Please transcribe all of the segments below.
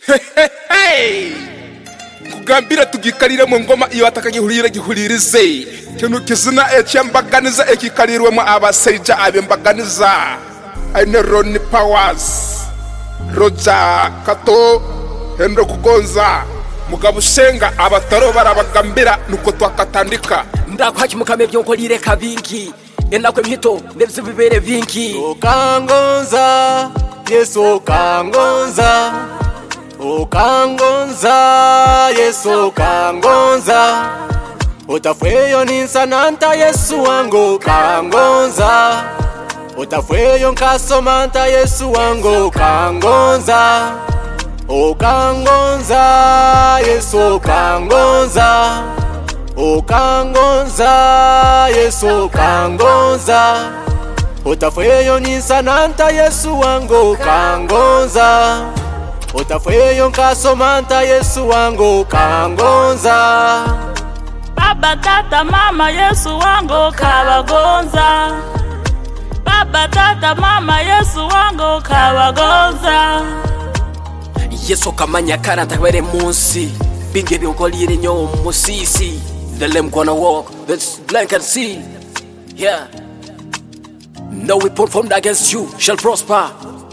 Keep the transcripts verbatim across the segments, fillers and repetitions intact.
kugambira tugikarire mu ngoma iyo atakagihurire gihuririze kintu kizina ecyambaganiza ekikarirwemo abaseja abembaganiza aine Ronnie Powers Roja Kato Hendo Kugonza Mugabo Shenga abataro barabagambira nuko twakatandika ndakwaki mukame byonko lireka bingi enakwe mhito nevyo bibere vingi Okangonza Yesu Okangonza Okangonza Yesu Okangonza Utafweyo ninsananta Yesu wangu Okangonza Utafweyo nkasomanta Yesu wangu Okangonza Okangonza Yesu Okangonza Okangonza Yesu Okangonza Utafweyo ninsananta Yesu wangu Okangonza Utafweyo nkasomanta Yesu wangu Okangonza Baba tata mama Yesu wangu kabagonza Baba tata mama Yesu wangu kabagonza Yesu kamanya karanta were munsi binge byonko lire nyo musisi the lamb gonna walk this blind can see yeah no weapon formed against you shall prosper.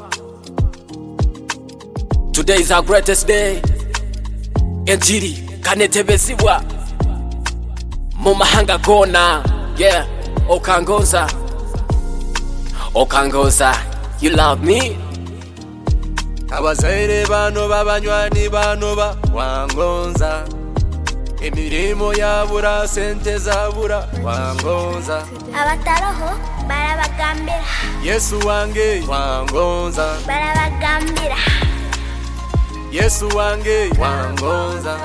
Today is our greatest day. Enjiri kanetebesibwa mu mahanga gona yeah Okangonza Okangonza you love me. Abazaire bano babanywani bano ba wangonza emirimo yabura sente zabura wangonza Abataroho barabagambira Yesu wange wangonza barabagambira Yesu wange wangonza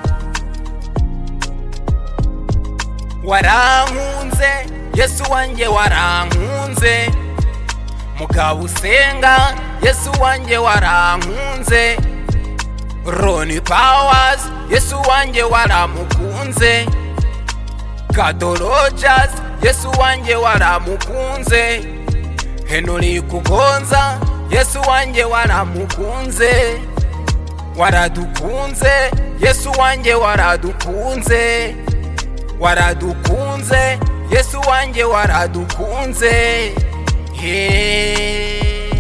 Warankunze Yesu wange warankunze Mugabo usenga Yesu wange warankunze Ronnie Powers Yesu wange waramukunze Kato Rogers Yesu wange waramukunze Henry Kugonza Yesu wange waramukunze Waradukunze Yesu wange waradukunze Waradukunze Yesu wange waradukunze Hey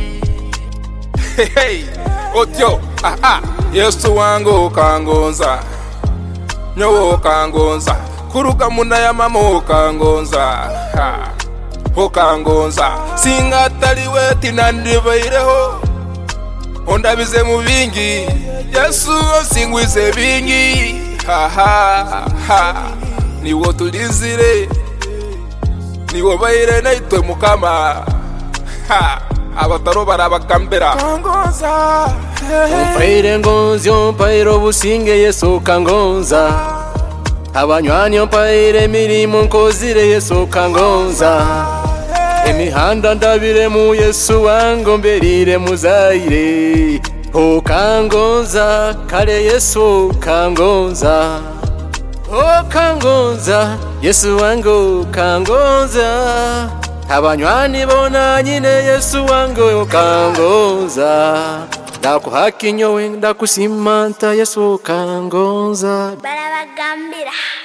Hey Otyo ah ah Yesu wangu Okangonza Nyo Okangonza Kuruka muna ya mama Okangonza ha Okangonza Singa taliwe tinandibaireho Ondabize mu bingi Yesu singwize bingi ha ha ha Niwo tulizire Niwo bayire naitwe mukama ha abataro barabagambira Okangonza Ompaire ngonzi ompaire obusinge Yesu Okangonza Abanywani ompaire emirimo nkozire Yesu Okangonza Emihanda ndabire mu Yesu wange mberire muzaire Okangonza kale Yesu Okangonza Okangonza Yesu wange Okangonza Abanywani bona nyine Yesu wange Okangonza Ndakuhaki nyowe ndakusimanta Yesu Okangonza barabagambira